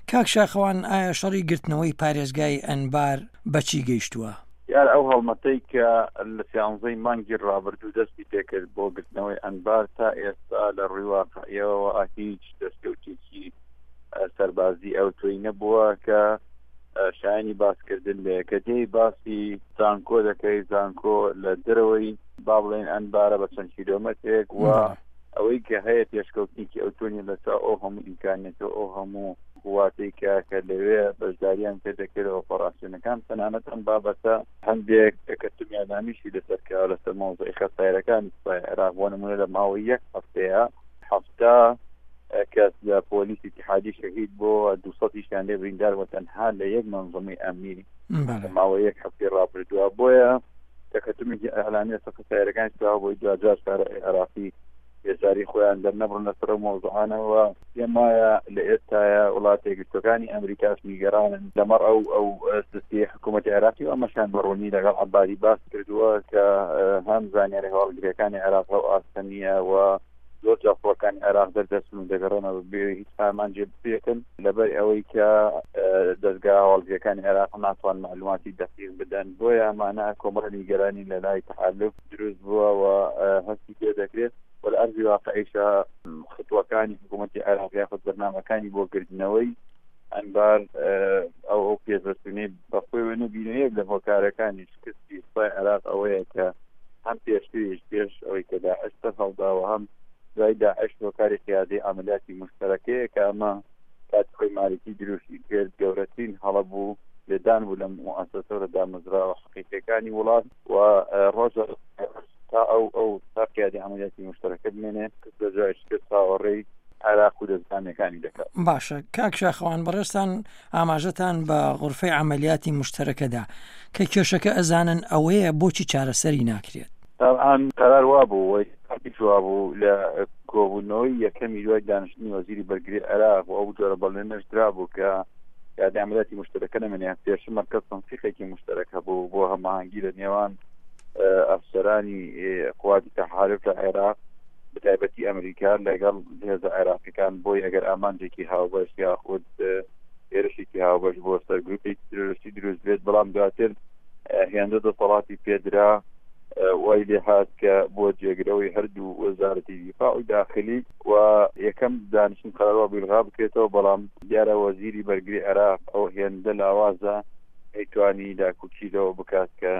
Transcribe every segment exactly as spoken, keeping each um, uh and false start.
کاک شاخەوان ئایا شەڕی گرتنەوەی پارێزگای ئەنبار بەچی گەیشتووە؟ یار ئەو هەڵمەتەی کە لە سیانزەی مانگی ڕابردوو دەستی پێکرد بۆ گرتنەوەی ئەنبار تا ئێستا لە ڕووی واقعیەوە هیچ دەستکەوتێکی سەربازی ئەو توی نەبووە کە شایانی باسکردن لێ کە دێی باسی زانکۆ دەکەی زانکۆ لە دەرەوەی با بڵێن ئەنبارە بە چەند کیلۆمەترێک و ئەوەی کە هەیە پێشکەوتنیکی ئەو تۆنی لەسا ئەو هەموو ئیمکانێتەوە ئەو هەموو قواتەی کە کە لەوێ بەشداریان پێ دەکرێت ئۆپەراسیۆنەکان تەنانەت ئەم بابەتە هەندێک کەتمیادانیشی لەسەرکەوە لەسەر مۆزوعی خەسایرەکانی سوپای عێراق بۆ نمونە لە ماوەی یەک هەفتەیە هەفتە کەس لە پۆلیس اتحادی شەهید بۆ دووسەدیشیان لێ بریندار و تەنها لە یەک مەنظومەی ئەمنی لە ماوەی یەک هەفتەی ڕابردووە بۆیە کەکەتمی ئەعلانیە سەرکەوتاییەکانی سوپای بۆی دوجار کارە عێراقی بێزاری خۆیان دەرنەبڕن لەسەر مۆزوعانەوە پێم وایە لە ئێستاە وڵاتی یەکگرتووەکانی ئەمریکاش نیگەرانن لەمەڕ ئەو ئەو سیستەی حکوومەتی عێراقی و ئەمەشان بەڕوونی لەگەڵ عەبادی باس کردووە کە هەم زانیاری هەوڵگرەکانی عێراق لەو ئاستە نییە و زۆر جافڕەکانی عێراق دەردەچن و دەگەڕێنەوە بێ هیچ پامان جێ بکەن لەبەر ئەوەی کە دەستگا هەوڵگرەکانی عێراق ناتوان معلوماتی دەقیق بدەن بۆیە ئەمانە کۆمەڵە نیگەرانی لە لای تەحالف دروست بووە و هەستی پێ دەکرێت والأرض واقعيشة خطوەکانی حکوومەتی عێراق یاخود بەرنامەکانی بۆ گرتنەوەی ئەنبار ئەو ئەو پێشبەرچوونەی بەخۆیەوە نەبینەیەک لە هۆکارەکانی شکستی سوپای عێراق ئەوەیە کە هەم پێشتریش پێش ئەوەی کە داعش هەڵداوە هەم دوای داعش هۆکاری قیادەی عەمەلیاتی مشتەرەکەیە کە ئەمە کاتی خۆی مالکی دروستی کرد گەورەترین هەڵە بوو لێدان بوو لە موسسەسە لە دامەزراوە حقیقەکانی وڵات و ڕۆژە تا ئەو ئەو تاقیادی عملیاتی مشترەکە بمێنێ کە بەجای شکست چاوەڕێی عێراق و دەستانەکانی دەکات. باشە کاک شاخەوان بەڕێستان ئاماژەتان بە غورفەی عملیاتی مشترەکەدا کە کێشەکە ئەزانن ئەوەیە بۆچی چارەسەری ناکرێت. طبعاً قرار وا بوو وی تاقیش وا بوو لە کۆبوونەوەی یەکەمی دوای دانیشتنی وەزیری بەرگری عێراق و ئەو جۆرە بەڵێنەش درا بوو کە یادی عملیاتی مشترەکە نەمێنێ پێشتر مەرکەز تەنسیقێکی مشترەکە بوو بۆ هەماهەنگی لە نێوان ئەفسەرانی قواتی تەحالف لە عێراق بەتایبەتی ئەمریکا لەگەڵ هێزە عێراقیەکان بۆی ئەگەر ئامانجێکی هاوبەش یاخود هێرشێکی هاوبەش بۆ سەرگروپێکی ترۆریستی دروست بێت بەڵام دواتر هێندە دەسەڵاتی پێدرا وای لێ هات کە بۆ جێگرەوەی هەردوو وەزارەتی دیفاع و داخلی و یەکەم دانیشتن قەراروا بێڵغا بکرێتەوە بەڵام دیارە وەزیری بەرگری عێراق ئەو هێندە لاوازە ئەیتوانی داکوچیلەوە بکات کە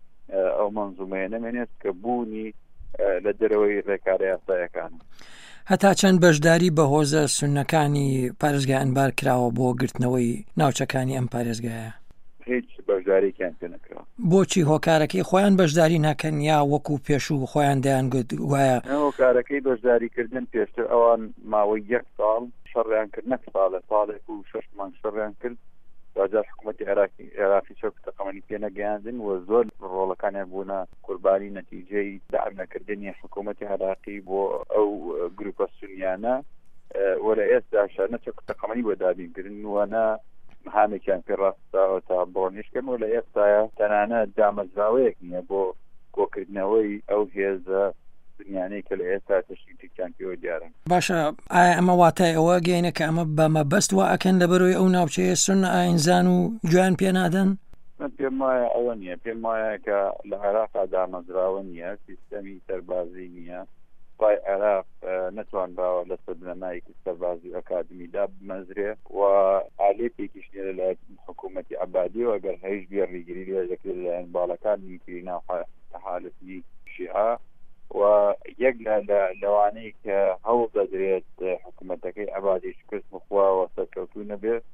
ئەو منزومەیە نەمێنێت کە بوونی لە دەرەوەی ڕێکارە یاسایەکان هەتا چەند بەشداری بە هۆزە سوننەکانی پارێزگای ئەنبار کراوە بۆ گرتنەوەی ناوچەکانی ئەم پارێزگایە هیچ بەشداریکیان پێ نەکراوە. بۆچی هۆکارەکەی خۆیان بەشداری ناکەن یا وەکو پێشوو خۆیان دەیانگوت وایە هۆکارەکەی بەشداریکردن پێشتر ئەوان ماوەی یەک ساڵ شەڕیان کرد نەک ساڵە ساڵێک و شەش مانگ شەڕیان کرد راجع حکوومەتی عێراقی عێراقی شەو تەقەمەنی پێ نەگەیاندن و زۆر ڕۆڵەکانیان بوونە قوربانی نەتیجەی داعم نەکردنی حکوومەتی عێراقی بۆ ئەو گروپە سونیانە وەرە ئێستا شانە چەک تەقەمەنی بۆ دابینکردن وانە مهامێکیان پێ ڕاستاوە تا بڕۆنیشکەن و لە ئێستاە تەنانەت دامەزراوەیەک نییە بۆ کۆکردنەوەی ئەو هێزە دنیانەی کە لە ئێستا تەشکیلتیان پێوە دیارن. باشە ئایا ئەمە واتای ئەوە گەینە کە ئەمە بەمە بەست وا ئەکەن لەبەرەوەی ئەو ناوچەیە سون ئاینزان و گویان پێ نادەن؟ پێم وایە ئەوە نییە پێم وایە کە لە عێراقا دامەزراوە نییە سیستەمی سەربازی نییە سوپای عێراق نەتوانراوە لە سەردەمایەکی سەربازی و ئەکادمیدا بمەزرێ و ئالێپێکیش نیە لە حکوومەتی عەبادی و ئەگەر هەیش بێ ڕێگیری لێ دەکرێت لەلایەن باڵەکانی تری ناو تەحالفی شیعە و یەک لەوانەیە کە هەوڵ دەدرێت حکوومەتەکەی عەبادی شکست بخواوە سەرکەوتوو نەبێت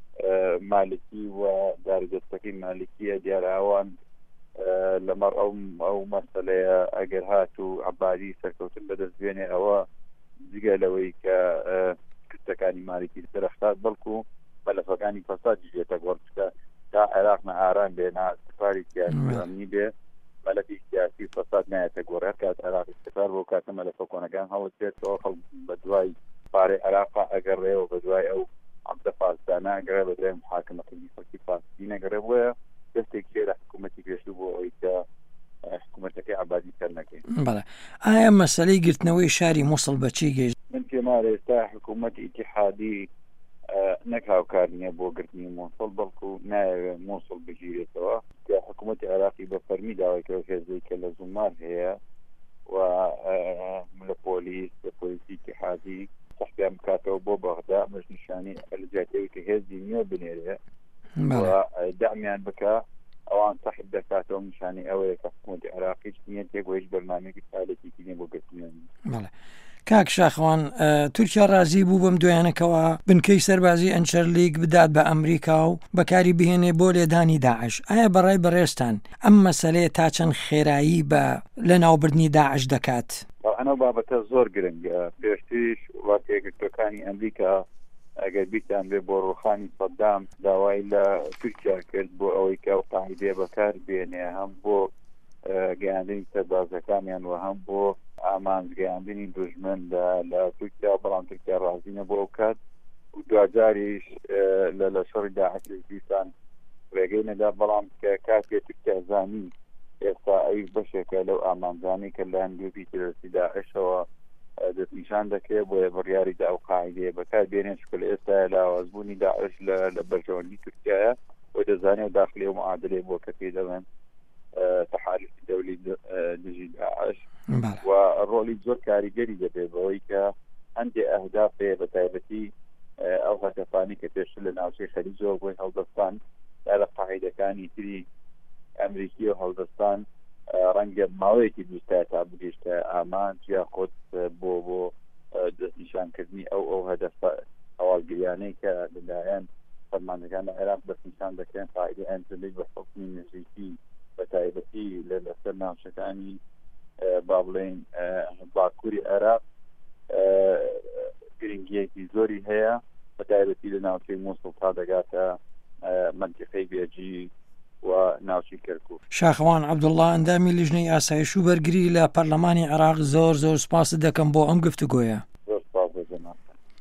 مالکی و دارودەستەکەی مالکیە دیاراوان لەمەڕ ئەو ئەو مەسەلەیە ئەگەر هات و عەبادی سەرکەوتن بەدەست بێنێ ئەوە جگە لەوەی کە کردەکانی مالکی دەرەختات بەڵکو مەلەفەکانی فەسادی دێتە گۆڕچکە تا عێراق نەئارام بێ نائستقراری سیاسی ئەمنی بێ مەلەفی سیاسی فەساد نایەتە گۆڕ هەر کات عێراق استقرار بۆ کاتە مەلەفە کۆنەکان هەوڵ دێتەوە خەڵک بە دوای پارەی عێراقا ئەگەڕێەوە بە دوای ئەو عەبدە فاسدانە ئەگەڕێ بە دوای محاکمەتی فەکی فاسدی نەگەڕێ بۆیە دەستێک لێرە حکوومەتی پێشوو بۆ ئەوەی کە حکوومەتەکەی عەبادی سەر نەکەین. بەڵێ ئایا مەسەلەی گرتنەوەی شاری مووسڵ بەچی گەیشت؟ من پێم وایە ئێستا حکوومەتی ئیتیحادی نەک هاوکار نییە بۆ گرتنی مۆسڵ بەڵکو نایەوێت مۆسڵ بگیرێتەوە حکوومەتی عێراقی بە فەرمی داوایکەوە هێزەی کە لە زومار هەیە و لە پۆلیس لە پۆلیسی اتحادی سەحبیان بکاتەوە بۆ بەغدا مەش نیشانی ئەلجاتەوەی کە هێزی نیوە بنێرێ و دامیان بکە ئەوان سەحب دەکاتەوە نیشانی ئەوەیە کە حکوومەتی عێراقیش نییە تێگۆیش بەرنامێکی فعالەتێکی نییە بۆ گرتنیان. کاک شاخەوان تورکیا رازی بوو بەم دوایانەکەەوە بنکەی سەربازی ئەنچەرلیگ بدات بە ئەمریکا و بەکاری بهێنێ بۆ لێدانی داعش. ئایا بەڕای بەڕێستان ئەم مەسەلەیە تا چەند خێرایی بە لە ناوبردنی داعش دەکات؟ ئەنە بابەتە زۆر گرنگە. پێشتریش وڵاتیەکەکانی ئەمریکا ئەگەر بیتان بێ بۆ ڕوخانی سەدام داوای لە تورکیا کرد بۆ ئەوەی کە قاعیدێ بەکار بێنێ هەم بۆ گەیاندنی سەربازەکانیان و هەم بۆ ئامانزگەیاندنی دوژمن لە تورکیا، بەڵام تورکیا ڕازینە بۆ کات و دوجاریش لە لە شەڕی داعش دیسان ڕێگەی نەدا، بەڵام کە کاتێ تورکیا زانی ئێستا ئەوی بەشێکە لەو ئامانزانی کە لە هەندێکی ترسی داعشەوە دەستنیشان دەکرێت بۆیە بڕیاری دا ئەو قاعیدەیە بەکار بێنێن چکە لە ئێستا لاوازبوونی داعش لە بەرژەوەندی تورکیایە و دەزانێت داخلی و معادلێ بۆ کە پێی دەڵێن تحالف دولي دژی داعش و ڕۆلی زۆر کاریگەری دەبێت بەوەی کە هەندێک ئەهدافێ بە تایبەتی ئەو هەدەفانی کە پێشتر لە ناوچەی خەلیجەوە بۆی هەڵدەستان یا لە قاعیدەکانی تری ئەمریکی و هەڵدەستان ڕەنگە ماوەیەکی دووستای تا بگەیشتە ئامان یا خۆت بۆ بۆ دەستنیشانکردنی ئەو ئەو هەدەفە هەواڵگریانەی کە لەلایەن فەرماندەکان لە عێراق دەستنیشان دەکەن قاعیدەی ئەنجلی بە حوکمی نزیکی بە تایبەتی لە لەسەر ناوچەکانی با بڵێن باکووری عێراق گرنگیەکی زۆری هەیە بە تایبەتی لە ناوچەی مووسڵ تا دەگاتە منتیقەی بێجی و ناوچی کەرکووک. شاخەوان عەبدوڵڵا، ئەندامی لیژنەی ئاسایش و بەرگری لە پەرلەمانی عێراق زۆر زۆر سپاس دەکەم بۆ ئەم گفتوگۆیە.